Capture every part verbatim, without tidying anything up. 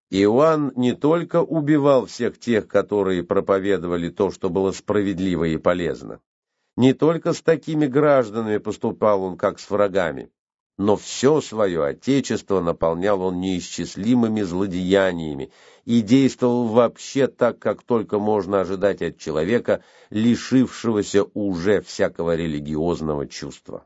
Иоанн не только убивал всех тех, которые проповедовали то, что было справедливо и полезно, не только с такими гражданами поступал он, как с врагами, но все свое отечество наполнял он неисчислимыми злодеяниями и действовал вообще так, как только можно ожидать от человека, лишившегося уже всякого религиозного чувства.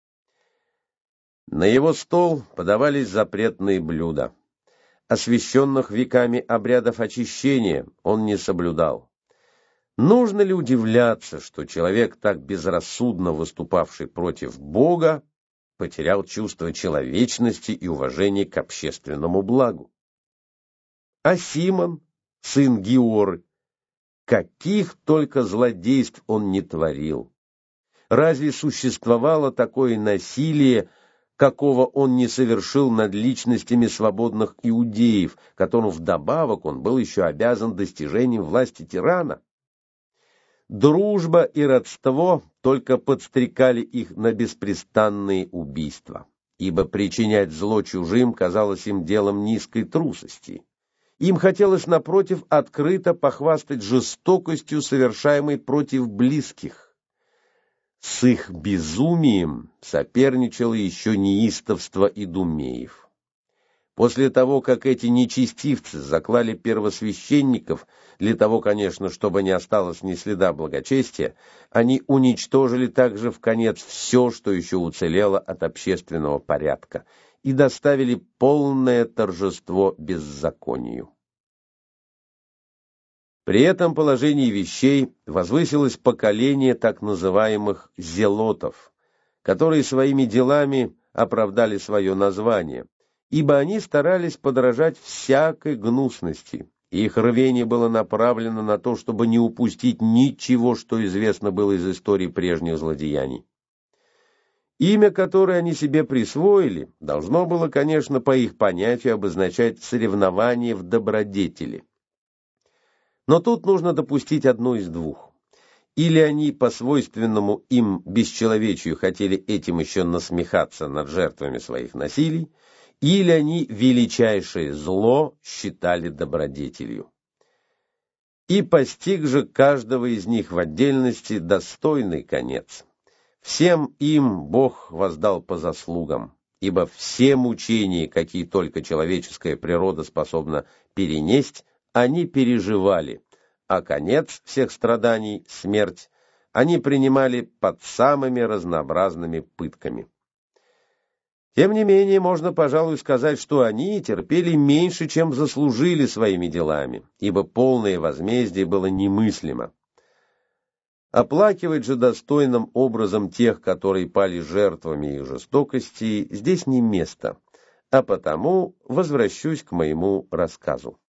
На его стол подавались запретные блюда. Освященных веками обрядов очищения он не соблюдал. Нужно ли удивляться, что человек, так безрассудно выступавший против Бога, потерял чувство человечности и уважение к общественному благу? А Симон, сын Гиоры, каких только злодейств он не творил! Разве существовало такое насилие, какого он не совершил над личностями свободных иудеев, которым вдобавок он был еще обязан достижением власти тирана? Дружба и родство только подстрекали их на беспрестанные убийства, ибо причинять зло чужим казалось им делом низкой трусости. Им хотелось, напротив, открыто похвастать жестокостью, совершаемой против близких. С их безумием соперничало еще неистовство идумеев. После того, как эти нечестивцы заклали первосвященников, для того, конечно, чтобы не осталось ни следа благочестия, они уничтожили также вконец все, что еще уцелело от общественного порядка, и доставили полное торжество беззаконию. При этом положении вещей возвысилось поколение так называемых зелотов, которые своими делами оправдали свое название, ибо они старались подражать всякой гнусности, и их рвение было направлено на то, чтобы не упустить ничего, что известно было из истории прежних злодеяний. Имя, которое они себе присвоили, должно было, конечно, по их понятию обозначать соревнование в добродетели. Но тут нужно допустить одно из двух. Или они по свойственному им бесчеловечию хотели этим еще насмехаться над жертвами своих насилий, или они величайшее зло считали добродетелью. И постиг же каждого из них в отдельности достойный конец. Всем им Бог воздал по заслугам, ибо все мучения, какие только человеческая природа способна перенесть, они переживали, а конец всех страданий, смерть, они принимали под самыми разнообразными пытками. Тем не менее, можно, пожалуй, сказать, что они терпели меньше, чем заслужили своими делами, ибо полное возмездие было немыслимо. Оплакивать же достойным образом тех, которые пали жертвами их жестокости, здесь не место, а потому возвращусь к моему рассказу.